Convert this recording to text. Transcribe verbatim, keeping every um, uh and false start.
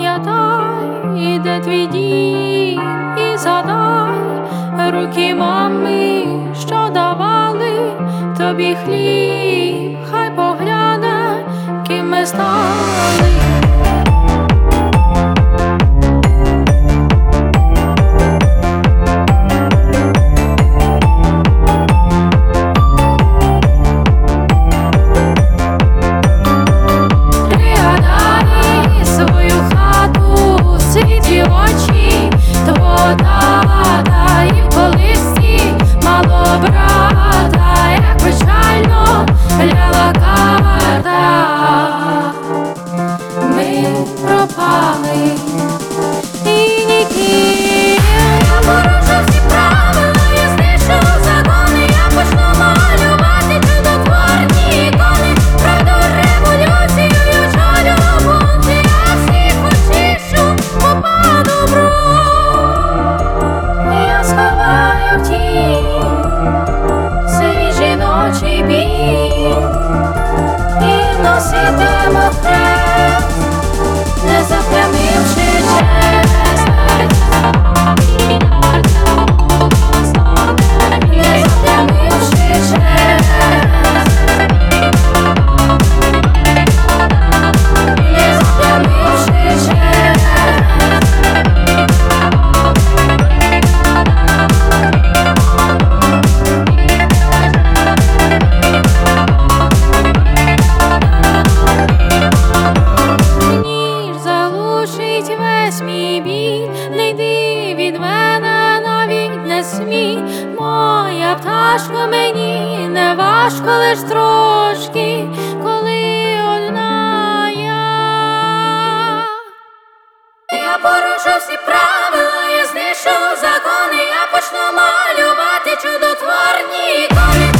Пам'ятай, де твій дім, і згадай руки мами, що давали тобі хліб, хай погляне, ким ми стали. Очі твого тата, і в колисці мало брата, як печально ляла карта. Ми пропали і ніким. Я порушив всі правила, я знищу закони, я почну малювати чудотворні ікони. Правду революцію я вчалю бунти, я всіх очищу. Я сховаю в тінь свій жіночий біль і носитиму хрест, не заплямивши честь, не заплямивши честь, не заплямивши честь. Весь мій біль, не йди від мене, навіть не смій. Моя пташко, мені не важко, лиш трошки, коли одна я. Я порушу всі правила, я знищу закони, я почну малювати чудотворні ікони.